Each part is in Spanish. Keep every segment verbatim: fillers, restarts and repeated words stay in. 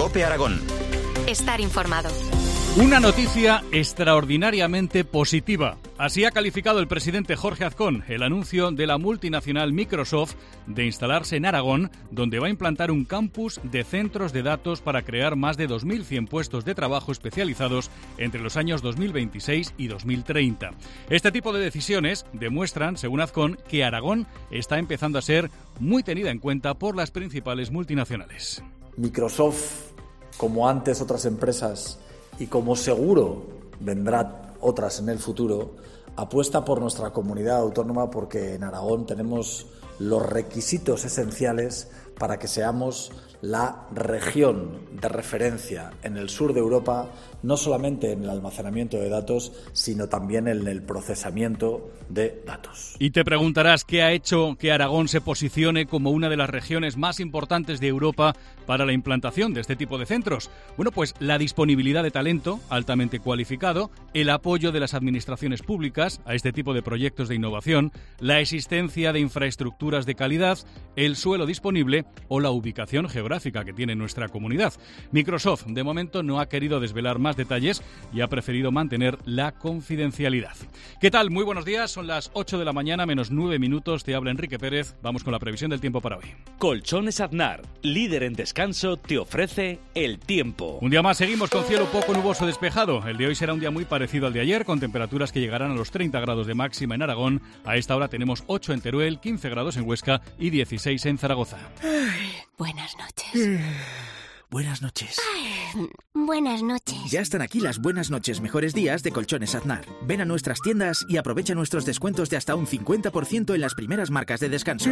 COPE Aragón. Estar informado. Una noticia extraordinariamente positiva. Así ha calificado el presidente Jorge Azcón el anuncio de la multinacional Microsoft de instalarse en Aragón, donde va a implantar un campus de centros de datos para crear más de dos mil cien puestos de trabajo especializados entre los años dos mil veintiséis y dos mil treinta. Este tipo de decisiones demuestran, según Azcón, que Aragón está empezando a ser muy tenida en cuenta por las principales multinacionales. Microsoft, como antes otras empresas, y como seguro vendrán otras en el futuro, apuesta por nuestra comunidad autónoma porque en Aragón tenemos los requisitos esenciales para que seamos la región de referencia en el sur de Europa, no solamente en el almacenamiento de datos, sino también en el procesamiento de datos. Y te preguntarás qué ha hecho que Aragón se posicione como una de las regiones más importantes de Europa para la implantación de este tipo de centros. Bueno, pues la disponibilidad de talento altamente cualificado, el apoyo de las administraciones públicas a este tipo de proyectos de innovación, la existencia de infraestructuras de calidad, el suelo disponible o la ubicación geográfica que tiene nuestra comunidad. Microsoft, de momento, no ha querido desvelar más detalles y ha preferido mantener la confidencialidad. ¿Qué tal? Muy buenos días. Son las ocho de la mañana, menos nueve minutos. Te habla Enrique Pérez. Vamos con la previsión del tiempo para hoy. Colchones Aznar, líder en descanso, te ofrece el tiempo. Un día más seguimos con cielo poco nuboso despejado. El de hoy será un día muy parecido al de ayer, con temperaturas que llegarán a los treinta grados de máxima en Aragón. A esta hora tenemos ocho en Teruel, quince grados en Huesca y dieciséis en Zaragoza. Ay, buenas noches. Buenas noches. Ay, buenas noches. Ya están aquí las buenas noches, mejores días de Colchones Aznar. Ven a nuestras tiendas y aprovecha nuestros descuentos de hasta un cincuenta por ciento en las primeras marcas de descanso.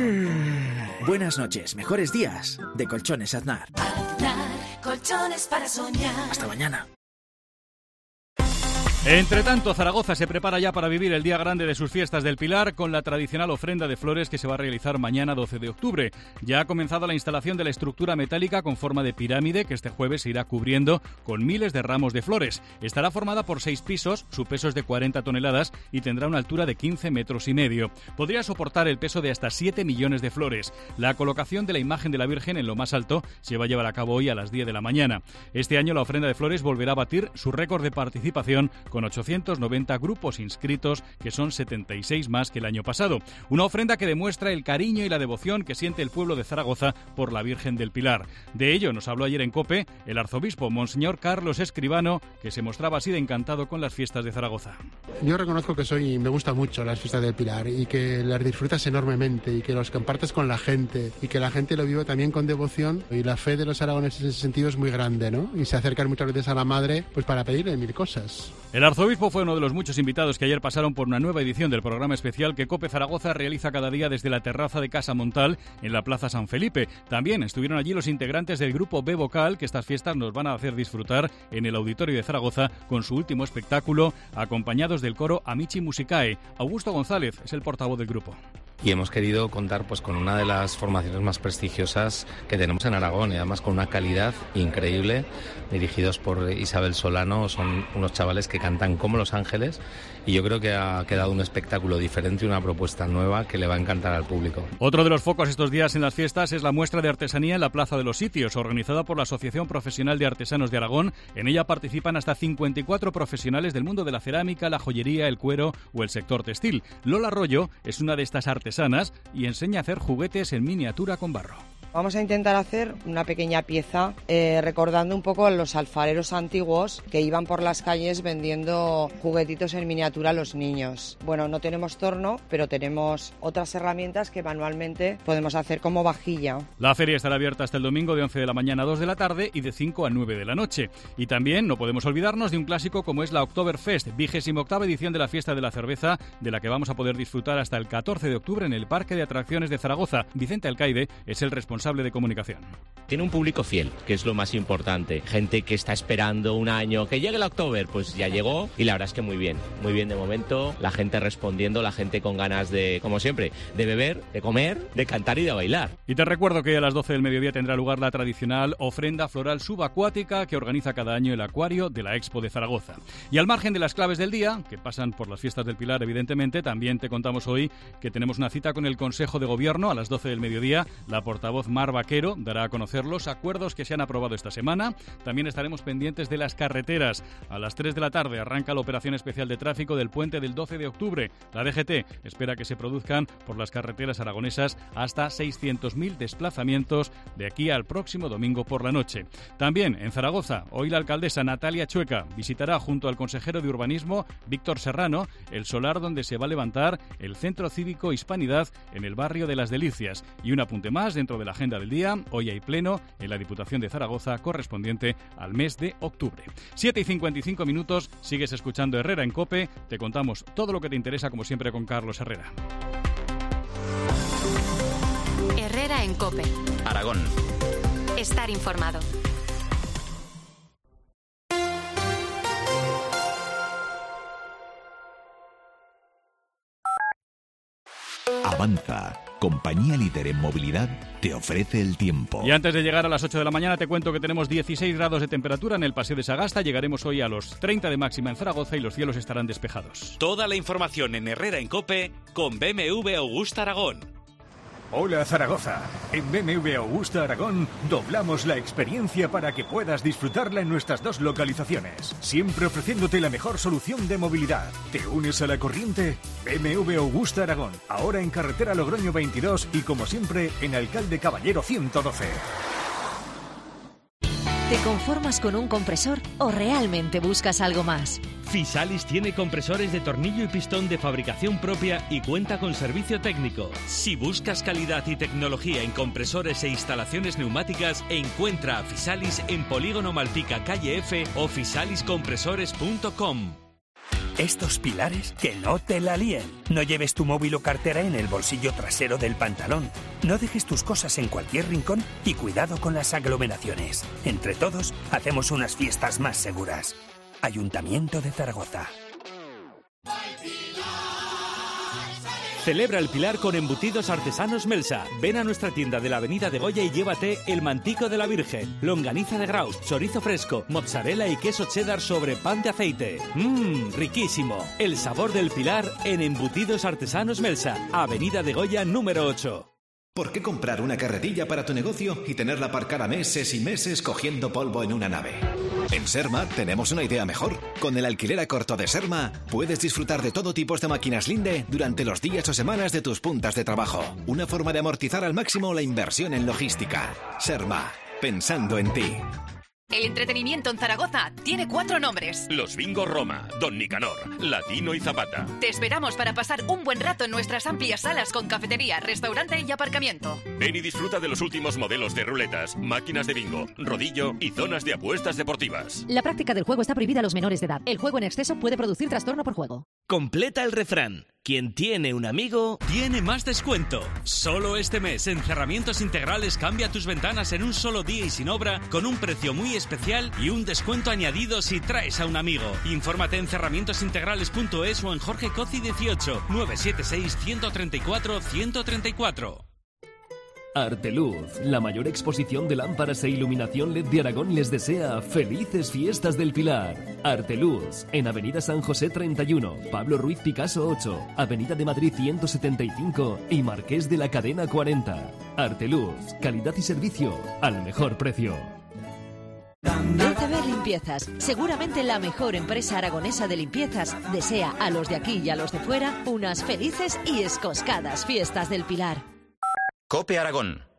Buenas noches, mejores días de Colchones Aznar. Aznar, colchones para soñar. Hasta mañana. Entre tanto, Zaragoza se prepara ya para vivir el día grande de sus fiestas del Pilar con la tradicional ofrenda de flores que se va a realizar mañana doce de octubre. Ya ha comenzado la instalación de la estructura metálica con forma de pirámide que este jueves se irá cubriendo con miles de ramos de flores. Estará formada por seis pisos, su peso es de cuarenta toneladas y tendrá una altura de quince metros y medio. Podría soportar el peso de hasta siete millones de flores. La colocación de la imagen de la Virgen en lo más alto se va a llevar a cabo hoy a las diez de la mañana. Este año la ofrenda de flores volverá a batir su récord de participación con ochocientos noventa grupos inscritos, que son setenta y seis más que el año pasado. Una ofrenda que demuestra el cariño y la devoción que siente el pueblo de Zaragoza por la Virgen del Pilar. De ello nos habló ayer en COPE el arzobispo Monseñor Carlos Escribano, que se mostraba así de encantado con las fiestas de Zaragoza. Yo reconozco que soy, me gusta mucho las fiestas del Pilar y que las disfrutas enormemente y que los compartes con la gente y que la gente lo vive también con devoción, y la fe de los aragoneses en ese sentido es muy grande, ¿no? Y se acercan muchas veces a la Madre pues para pedirle mil cosas. El arzobispo fue uno de los muchos invitados que ayer pasaron por una nueva edición del programa especial que COPE Zaragoza realiza cada día desde la terraza de Casa Montal en la Plaza San Felipe. También estuvieron allí los integrantes del grupo B Vocal, que estas fiestas nos van a hacer disfrutar en el Auditorio de Zaragoza con su último espectáculo, acompañados del coro Amici Musicae. Augusto González es el portavoz del grupo. Y hemos querido contar pues con una de las formaciones más prestigiosas que tenemos en Aragón, y además con una calidad increíble, dirigidos por Isabel Solano. Son unos chavales que cantan como Los Ángeles, y yo creo que ha quedado un espectáculo diferente y una propuesta nueva que le va a encantar al público. Otro de los focos estos días en las fiestas es la muestra de artesanía en la Plaza de los Sitios, organizada por la Asociación Profesional de Artesanos de Aragón. En ella participan hasta cincuenta y cuatro profesionales del mundo de la cerámica, la joyería, el cuero o el sector textil. Lola Arroyo es una de estas artesanas y enseña a hacer juguetes en miniatura con barro. Vamos a intentar hacer una pequeña pieza eh, recordando un poco a los alfareros antiguos que iban por las calles vendiendo juguetitos en miniatura a los niños. Bueno, no tenemos torno, pero tenemos otras herramientas que manualmente podemos hacer como vajilla. La feria estará abierta hasta el domingo de once de la mañana a dos de la tarde y de cinco a nueve de la noche. Y también no podemos olvidarnos de un clásico como es la Oktoberfest, vigésima octava edición de la fiesta de la cerveza, de la que vamos a poder disfrutar hasta el catorce de octubre en el Parque de Atracciones de Zaragoza. Vicente Alcaide es el responsable de comunicación. Tiene un público fiel, que es lo más importante. Gente que está esperando un año que llegue el Oktober, pues ya llegó, y la verdad es que muy bien, muy bien de momento. La gente respondiendo, la gente con ganas de, como siempre, de beber, de comer, de cantar y de bailar. Y te recuerdo que a las doce del mediodía tendrá lugar la tradicional ofrenda floral subacuática que organiza cada año el Acuario de la Expo de Zaragoza. Y al margen de las claves del día, que pasan por las fiestas del Pilar evidentemente, también te contamos hoy que tenemos una cita con el Consejo de Gobierno a las doce del mediodía. La portavoz Mar Vaquero dará a conocer los acuerdos que se han aprobado esta semana. También estaremos pendientes de las carreteras. A las tres de la tarde arranca la operación especial de tráfico del puente del doce de octubre. La D G T espera que se produzcan por las carreteras aragonesas hasta seiscientos mil desplazamientos de aquí al próximo domingo por la noche. También en Zaragoza, hoy la alcaldesa Natalia Chueca visitará junto al consejero de Urbanismo, Víctor Serrano, el solar donde se va a levantar el Centro Cívico Hispanidad en el barrio de Las Delicias. Y un apunte más dentro de la agenda del día, hoy hay pleno en la Diputación de Zaragoza correspondiente al mes de octubre. siete y cincuenta y cinco minutos, sigues escuchando Herrera en COPE, te contamos todo lo que te interesa como siempre con Carlos Herrera. Herrera en COPE. Aragón. Estar informado. Avanza, compañía líder en movilidad, te ofrece el tiempo. Y antes de llegar a las ocho de la mañana te cuento que tenemos dieciséis grados de temperatura en el Paseo de Sagasta. Llegaremos hoy a los treinta de máxima en Zaragoza y los cielos estarán despejados. Toda la información en Herrera en COPE con B M W Augusta Aragón. Hola Zaragoza, en B M W Augusta Aragón doblamos la experiencia para que puedas disfrutarla en nuestras dos localizaciones, siempre ofreciéndote la mejor solución de movilidad. ¿Te unes a la corriente? B M W Augusta Aragón, ahora en carretera Logroño veintidós y como siempre en Alcalde Caballero ciento doce. ¿Te conformas con un compresor o realmente buscas algo más? Fisalis tiene compresores de tornillo y pistón de fabricación propia y cuenta con servicio técnico. Si buscas calidad y tecnología en compresores e instalaciones neumáticas, encuentra a Fisalis en Polígono Malpica, calle F o fisalis compresores punto com. Estos pilares que no te la líen. No lleves tu móvil o cartera en el bolsillo trasero del pantalón. No dejes tus cosas en cualquier rincón y cuidado con las aglomeraciones. Entre todos, hacemos unas fiestas más seguras. Ayuntamiento de Zaragoza. Celebra el Pilar con embutidos artesanos Melsa. Ven a nuestra tienda de la Avenida de Goya y llévate el mantico de la Virgen, longaniza de Graus, chorizo fresco, mozzarella y queso cheddar sobre pan de aceite. Mmm, riquísimo. El sabor del Pilar en embutidos artesanos Melsa, Avenida de Goya número ocho. ¿Por qué comprar una carretilla para tu negocio y tenerla aparcada meses y meses cogiendo polvo en una nave? En Serma tenemos una idea mejor. Con el alquiler a corto de Serma puedes disfrutar de todo tipo de máquinas Linde durante los días o semanas de tus puntas de trabajo. Una forma de amortizar al máximo la inversión en logística. Serma, pensando en ti. El entretenimiento en Zaragoza tiene cuatro nombres. Los Bingo Roma, Don Nicanor, Latino y Zapata. Te esperamos para pasar un buen rato en nuestras amplias salas con cafetería, restaurante y aparcamiento. Ven y disfruta de los últimos modelos de ruletas, máquinas de bingo, rodillo y zonas de apuestas deportivas. La práctica del juego está prohibida a los menores de edad. El juego en exceso puede producir trastorno por juego. Completa el refrán. Quien tiene un amigo, tiene más descuento. Solo este mes, en Cerramientos Integrales cambia tus ventanas en un solo día y sin obra, con un precio muy especial y un descuento añadido si traes a un amigo. Infórmate en cerramientos integrales punto es o en Jorge Cozi dieciocho, nueve siete seis, uno tres cuatro, uno tres cuatro. Arteluz, la mayor exposición de lámparas e iluminación L E D de Aragón, les desea felices fiestas del Pilar. Arteluz, en Avenida San José treinta y uno, Pablo Ruiz Picasso ocho, Avenida de Madrid ciento setenta y cinco y Marqués de la Cadena cuarenta. Arteluz, calidad y servicio al mejor precio. D C B Limpiezas, seguramente la mejor empresa aragonesa de limpiezas, desea a los de aquí y a los de fuera unas felices y escoscadas fiestas del Pilar. COPE Aragón.